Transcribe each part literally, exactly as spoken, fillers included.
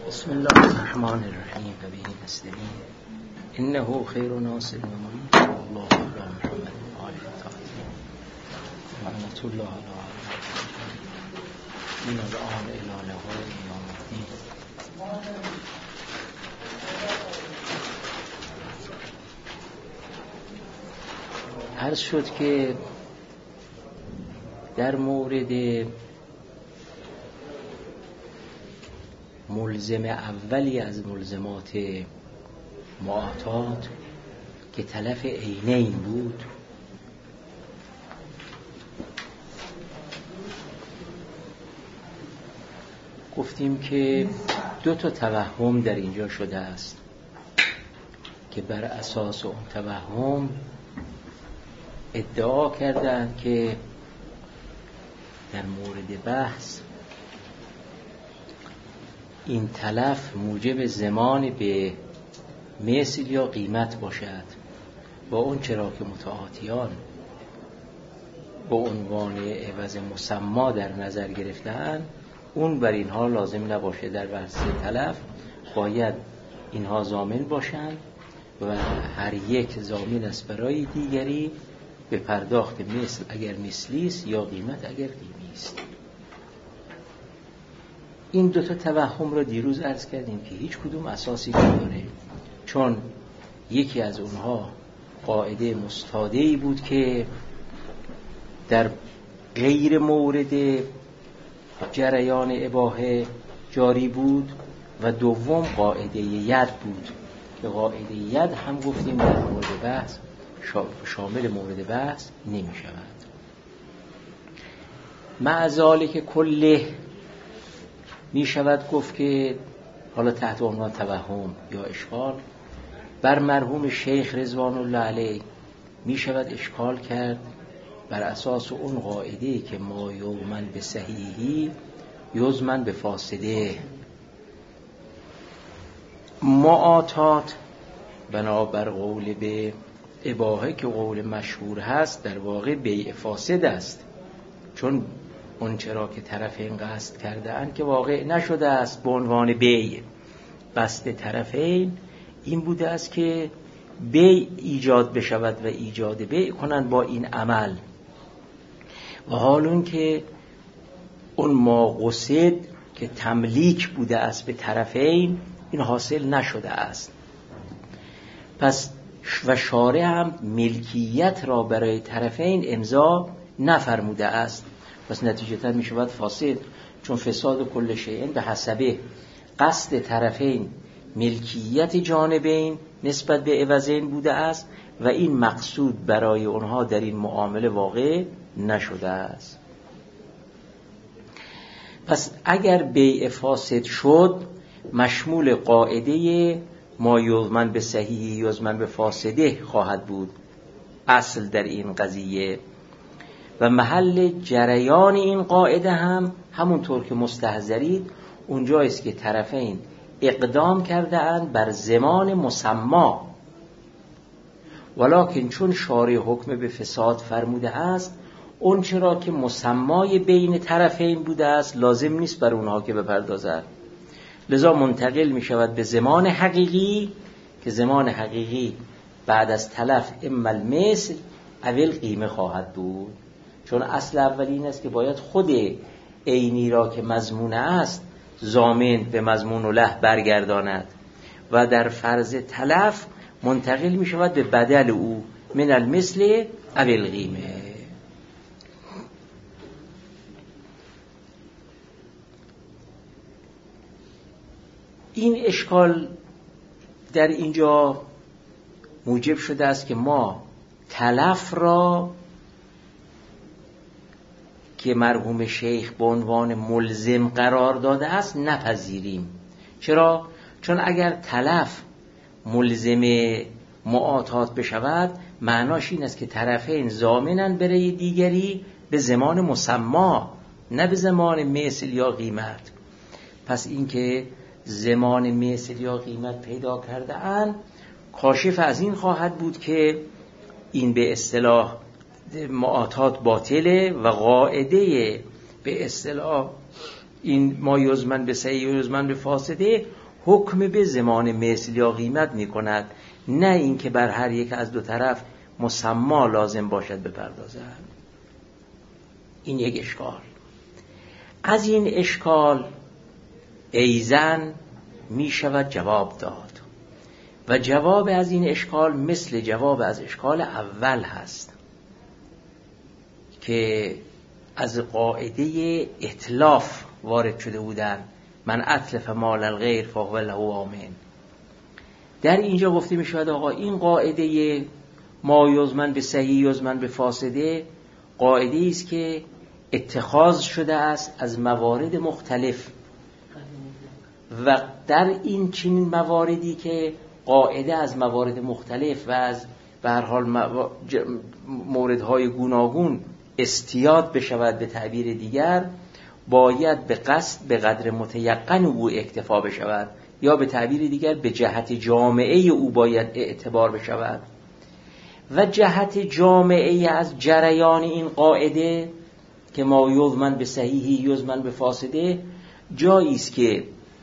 بسم الله الرحمن الرحیم و به نستعین انه خیر ناصر و معین الله علی محمد و آله الطاهرین رحمت الله علی من الان الی لقاء یوم الدین. عرض شد که در مورد ملزم اولی از ملزمات معاطات که تلف عینین بود گفتیم که دو تا توهم در اینجا شده است که بر اساس اون توهم ادعا کردند که در مورد بحث این تلف موجب زمان به مثل یا قیمت باشد با اون چرا که متعاطیان با عنوان عوض مسما در نظر گرفتن اون بر اینها لازم نباشه. در بحث تلف باید اینها ضامن باشند و هر یک ضامن است برای دیگری به پرداخت مثل اگر مثلی است یا قیمت اگر قیمی است. این دوتا توهم را دیروز عرض کردیم که هیچ کدوم اساسی نداره، چون یکی از اونها قاعده مستاده‌ای بود که در غیر مورد جریان اباحه جاری بود و دوم قاعده ید بود که قاعده ید هم گفتیم در مورد بحث شامل مورد بحث نمی شود. مع ذالک کله می شود گفت که حالا تحت عنوان توهم یا اشکال بر مرحوم شیخ رضوان الله علیه می شود اشکال کرد بر اساس اون قاعده که ما یومن به صحیحی یزمن به فاسده. معاطات بنابر قول به اباحه که قول مشهور هست در واقع بیع فاسد است، چون اون چرا که طرفین قصد کرده اند که واقع نشده است به عنوان بیع. قصد طرفین این بوده است که بیع ایجاد بشود و ایجاد بیع کنند با این عمل، و حال اون که اون ما قصد که تملیک بوده است به طرفین این حاصل نشده است. پس و شارع هم ملکیت را برای طرفین امضا نفرموده است، پس نتیجتا می شود فاسد، چون فساد کل شیء به حسبه قصد طرفین ملکیت جانبین نسبت به عوضین بوده است و این مقصود برای اونها در این معامله واقع نشده است. پس اگر بیع فاسد شد مشمول قاعده ما یضمن به صحیح یضمن به فاسده خواهد بود اصل در این قضیه، و محل جریان این قاعده هم همونطور که مستحضرید اونجایست که طرفین اقدام کرده اند بر زمان مسما، ولکن چون شارع حکم به فساد فرموده است اون چرا که مسمای بین طرفین بوده است لازم نیست بر اونها که بپردازد، لذا منتقل می شود به زمان حقیقی که زمان حقیقی بعد از تلف اما المثل اول قیمه خواهد بود، چون اصل اولین است که باید خود عینی را که مضمون است ضامن به مضمون و له برگرداند و در فرض تلف منتقل می شود به بدل او من المثل اول قیمه. این اشکال در اینجا موجب شده است که ما تلف را که مرحوم شیخ به عنوان ملزم قرار داده است نپذیریم. چرا؟ چون اگر تلف ملزم معاطات بشود معناش این است که طرفین ضامنن برای دیگری به زمان مسما نه به زمان مثل یا قیمت. پس این که زمان مثل یا قیمت پیدا کرده اند کاشف از این خواهد بود که این به اصطلاح معاطات باطله و قاعده به اصطلاح این ما یزمن به صحیح و یزمن به فاسده حکم به زمان مثل یا قیمت می کند، نه اینکه بر هر یک از دو طرف مسما لازم باشد بپردازد. این یک اشکال. از این اشکال ایزن می شود جواب داد و جواب از این اشکال مثل جواب از اشکال اول هست که از قاعده اتلاف وارد شده بودن، من اتلف مال الغیر فهو له آمن. در اینجا گفته می شود آقا این قاعده ما یزمن به صحیح یزمن به فاسده قاعده است که اتخاذ شده است از موارد مختلف و در این چنین مواردی که قاعده از موارد مختلف و از به هر حال موردهای گوناگون استیاد بشود، به تعبیر دیگر باید به قصد به قدر متیقن او اکتفا بشود، یا به تعبیر دیگر به جهت جامعه او باید اعتبار بشود. و جهت جامعه از جریان این قاعده که ما یزمن به صحیحی یزمن به فاسده جایی است که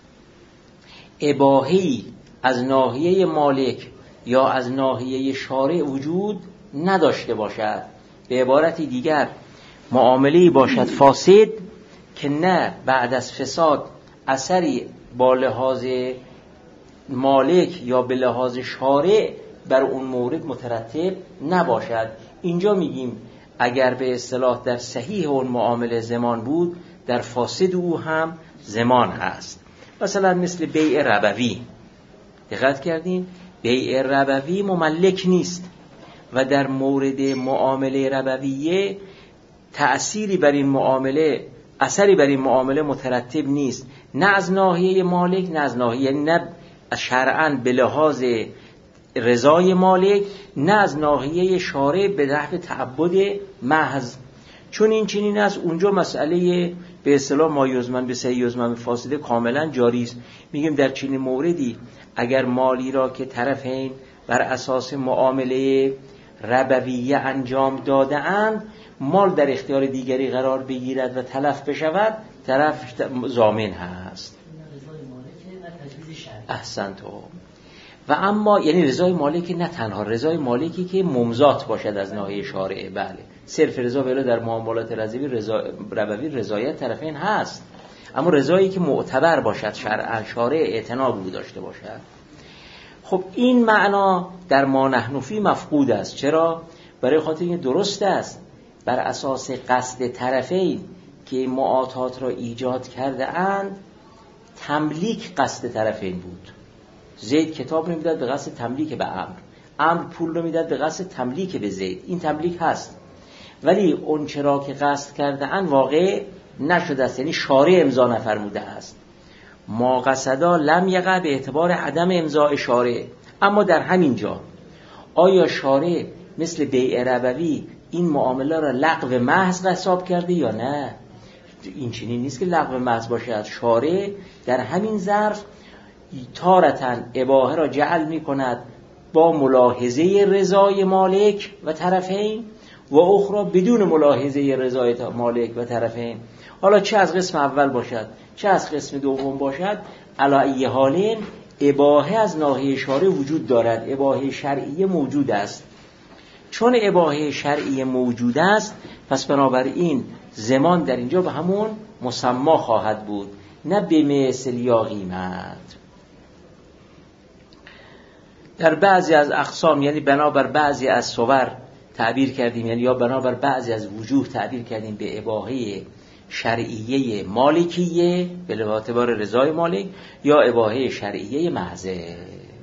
اباحه‌ای از ناحیه مالک یا از ناحیه شارع وجود نداشته باشد. به عبارت دیگر معامله‌ای باشد فاسد که نه بعد از فساد اثری با لحاظ مالک یا به لحاظ شارع بر اون مورد مترتب نباشد. اینجا میگیم اگر به اصطلاح در صحیح اون معامله زمان بود، در فاسد او هم زمان هست. مثلا مثل بیع ربوی، دقت کردین؟ بیع ربوی مملک نیست و در مورد معامله ربویه تأثیری بر این معامله اثری بر این معامله مترتب نیست، نه از ناحیه مالک نه از ناحیه، یعنی نه شرعاً به لحاظ رضای مالک نه از ناحیه شارع به نحو تعبد محض. چون این چنین است اونجا مسئله به اصطلاح ما یزمن به صحیح یزمن به فاسده کاملا جاری است. میگیم در چنین موردی اگر مالی را که طرفین بر اساس معامله ربویه انجام داده اند، مال در اختیار دیگری قرار بگیرد و تلف بشود، طرف ضامن هست. احسنتم. و اما یعنی رضای مالک نه تنها رضای مالکی که ممزات باشد از ناحیه شارع، بله صرف رضا بلا در معاملات ربوی رضا ربوی رضایت طرفین هست، اما رضایی که معتبر باشد شرعاً شارع اعتنا به داشته باشد. خب این معنا در ما نحن فی مفقود است. چرا؟ برای خاطر این درست است بر اساس قصد طرفین که معاطات را ایجاد کرده اند، تملیک قصد طرفین بود. زید کتاب رو میداد به قصد تملیک به عمرو، عمرو پول رو میداد به قصد تملیک به زید، این تملیک هست. ولی اون چرا که قصد کرده اند واقع نشده است، یعنی شارع امضا نفرموده است. ما قصدا لم یقع به اعتبار عدم امضاء شارع. اما در همین جا آیا شارع مثل بیع ربوی این معامله را لغو محض حساب کرده یا نه؟ این چنین نیست که لغو محض باشد. شارع در همین ظرف تارتن اباحه را جعل می کند با ملاحظه رضای مالک و طرفین و اخرى بدون ملاحظه رضای مالک و طرفین. حالا چه از قسم اول باشد چه از قسم دوم باشد، علی ای حالین اباحه از ناحیه شارع وجود دارد، اباحه شرعیه موجود است. چون اباحه شرعیه موجود است، پس بنابراین زمان در اینجا به همون مسما خواهد بود، نه به مثل یا قیمت. در بعضی از اقسام، یعنی بنابر بعضی از صور تعبیر کردیم، یعنی یا بنابر بعضی از وجوه تعبیر کردیم به اباحه شرعیه مالکیه به اعتبار رضای مالک یا اباحه شرعیه محضه.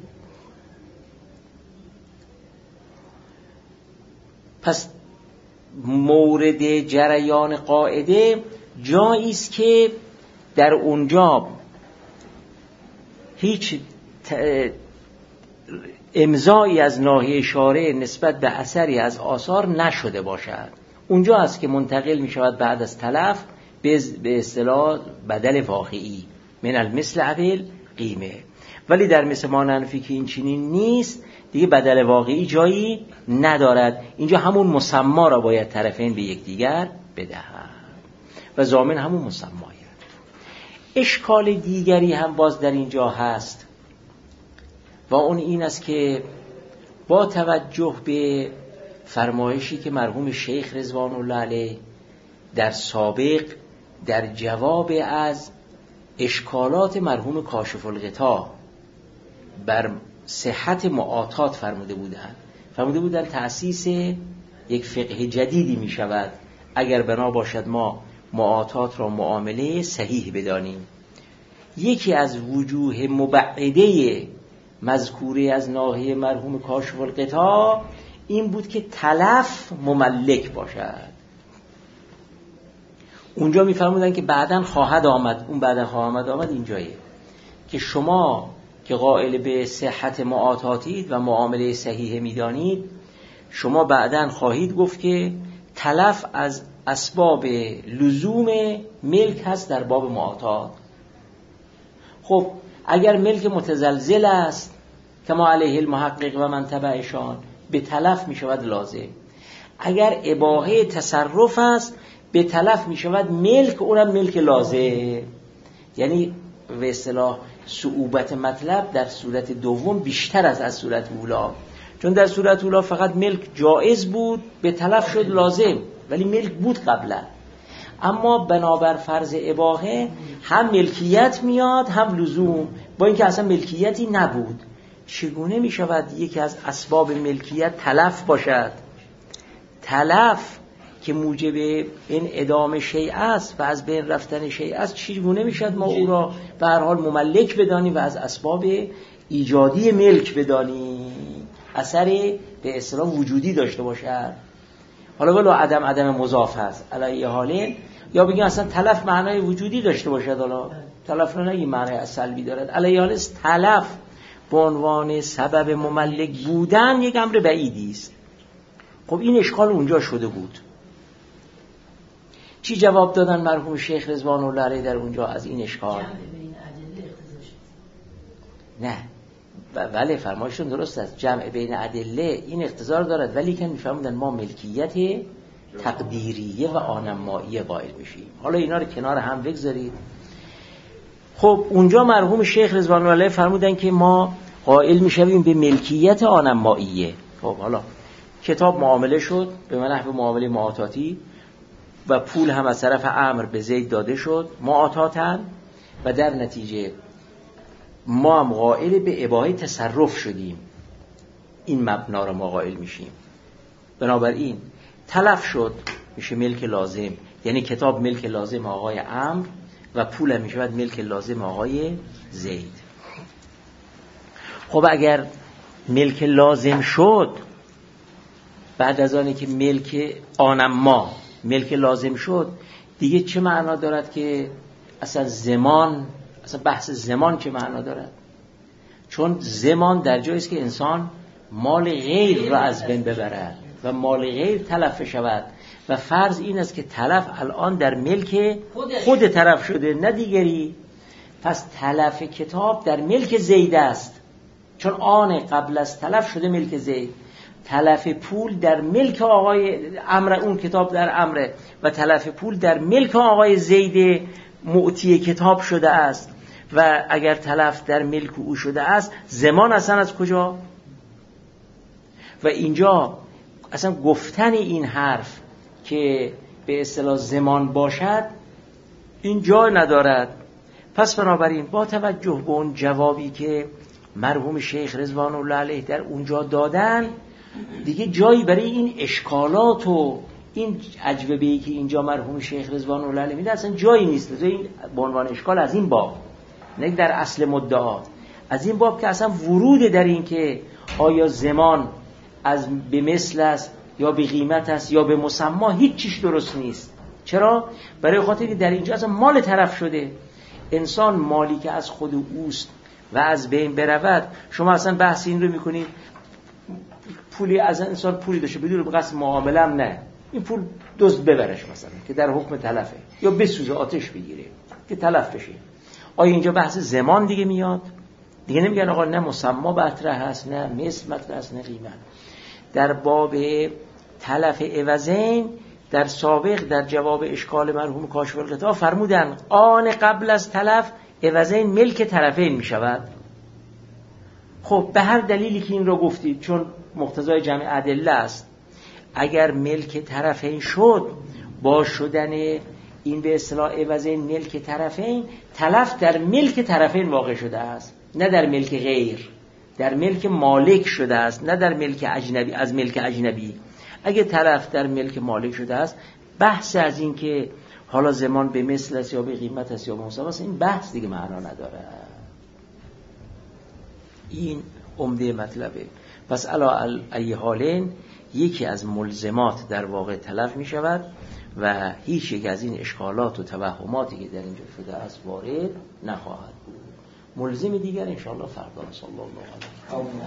پس مورد جریان قاعده جایی است که در اونجا هیچ امضایی از ناحیه شارع نسبت به اثری از آثار نشده باشد. اونجا است که منتقل می شود بعد از تلف به اصطلاح بدل واقعی من المثل اول قیمه. ولی در مثل ما ننفی که این چنین نیست، دیگه بدل واقعی جایی ندارد. اینجا همون مسما را باید طرفین به یکدیگر بدهند و ضامن همون مسمایه. اشکال دیگری هم باز در اینجا هست و اون این است که با توجه به فرمایشی که مرحوم شیخ رضوان الله علیه در سابق در جواب از اشکالات مرحوم کاشف الغطا بر صحت معاطات فرموده بودند فرموده بودند تأسیس یک فقه جدیدی می شود اگر بنا باشد ما معاطات را معامله صحیح بدانیم. یکی از وجوه مبعده مذکوره از ناحیه مرحوم کاشف الغطا این بود که تلف مملک باشد. اونجا می‌فرمودن که بعداً خواهد آمد، اون بعداً خواهد آمد اینجایه که شما که قائل به صحت معاطاتید و معامله صحیح می‌دانید، شما بعداً خواهید گفت که تلف از اسباب لزوم ملک هست در باب معاطات. خب اگر ملک متزلزل است کما علیه المحقق و من تبعشان به تلف می شود لازم. اگر اباحه تصرف است به تلف می شود ملک، اونم ملک لازم. یعنی به اصطلاح صعوبت مطلب در صورت دوم بیشتر از از صورت اولا، چون در صورت اولا فقط ملک جائز بود به تلف شد لازم، ولی ملک بود قبلا. اما بنابر فرض اباحه هم ملکیت میاد هم لزوم، با اینکه اصلا ملکیتی نبود. چگونه می شود یکی از اسباب ملکیت تلف باشد؟ تلف که موجب این ادامه شیء است و از بین رفتن شیء است، چگونه می شود ما او را به هر حال مملک بدانیم و از اسباب ایجادی ملک بدانیم، اثر به اصطلاح وجودی داشته باشد؟ حالا ولو عدم عدم مضاف هست علیه حاله، یا بگیم اصلا تلف معنای وجودی داشته باشد، حالا تلف نه این معنای سلبی دارد، علیه حاله تلف به عنوان سبب مملک بودن یک امر بعیدی است. خب این اشکال اونجا شده بود. چی جواب دادن مرحوم شیخ رضوان الله علیه در اونجا از این اشکال؟ نه ولی فرمایشون درست است، جمع بین ادله این اقتضا دارد، ولی که میفهموندن ما ملکیت تقدیریه و آنماییه قائل میشیم. حالا اینا رو کنار هم بگذارید. خب اونجا مرحوم شیخ رضوان الله علیه فرمودن که ما قائل میشویم به ملکیت آنماییه. خب حالا کتاب معامله شد به نحو معامله معاطاتی و پول هم از طرف عمرو به زید داده شد معاطاتن، و در نتیجه ما هم قائل به اباحه تصرف شدیم. این مبنا رو ما قائل میشیم. بنابراین تلف شد میشه ملک لازم، یعنی کتاب ملک لازم آقای عمرو و پول هم میشود ملک لازم آقای زید. خب اگر ملک لازم شد، بعد از آنی که ملک آنما ملک لازم شد، دیگه چه معنا دارد که اصلا زمان، اصلا بحث زمان چه معنا دارد؟ چون زمان در جایی است که انسان مال غیر را از بین ببرد و مال غیر تلف شود، و فرض این است که تلف الان در ملک خود طرف شده نه دیگری. پس تلف کتاب در ملک زید است، چون آن قبل از تلف شده ملک زید. تلف پول در ملک آقای عمرو، اون کتاب در عمرو، و تلف پول در ملک آقای زید معطی کتاب شده است. و اگر تلف در ملک او شده است، زمان اصلا از کجا؟ و اینجا اصلا گفتن این حرف که به اصطلاح زمان باشد این جای ندارد. پس بنابراین با توجه به اون جوابی که مرحوم شیخ رضوان الله علیه در اونجا دادن، دیگه جایی برای این اشکالات و این اجوبه‌ای که اینجا مرحوم شیخ رضوان الله علیه میده اصلا جایی نیست. این به عنوان اشکال از این باب، نه در اصل مدعا، از این باب که اصلا ورود در این که آیا زمان از به مثل است یا به قیمت است یا به مسما، هیچ چیز درست نیست. چرا؟ برای خاطر که در اینجا اصلا مال طرف شده. انسان مالی که از خود اوست و از بین برود، شما اصلا بحث این رو میکنید پولی از انسان پولی داشته بدون به قصد معامله هم نه، این پول دزد ببرش مثلا که در حکم تلفه، یا بسوزه آتش بگیره که تلف بشه. آیا اینجا بحث زمان دیگه میاد؟ دیگه نمیگن آقا نه مسما مطرح هست نه مثل مطرح هست نه قیمت. در باب تلف عوضین در سابق در جواب اشکال مرحوم کاشف الغطا فرمودن آن قبل از تلف عوضین ملک طرفین می شود. خب به هر دلیلی که این رو گفتید، چون مقتضای جمع ادله است، اگر ملک طرفین شد، با شدن این به اصطلاح عوضین ملک طرفین، تلف در ملک طرفین واقع شده است، نه در ملک غیر، در ملک مالک شده است، نه در ملک اجنبی، از ملک اجنبی. اگه تلف در ملک مالک شده است، بحث از این که حالا زمان به مثل است یا به قیمت است یا به مساوی است، این بحث دیگه معنا نداره. این عمده مطلبه. پس علی ای حالین یکی از ملزمات در واقع تلف می شود و هیچ یک از این اشکالات و توهماتی که در اینجا شده است وارد نخواهد بود. ملزم دیگر انشاءالله فردا. صلی الله علیه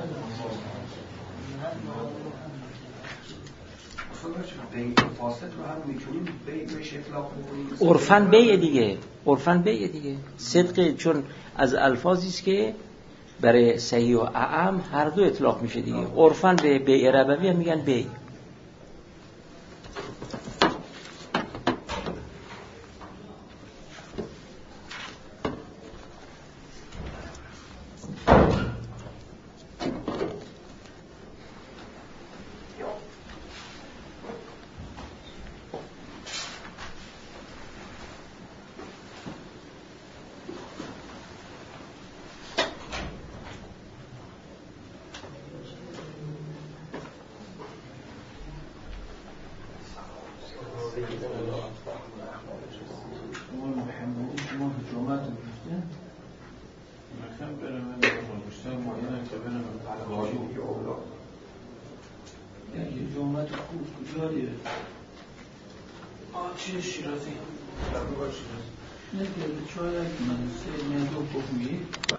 و عرفاً بیع دیگه، عرفاً بیع دیگه صدق، چون از الفاظی است که برای صحیح و اعم هر دو اطلاق میشه دیگه. عرفاً به بیع ربوی هم میگن بیع. چه شیرازی؟ نه که چای من سه نه دو کومی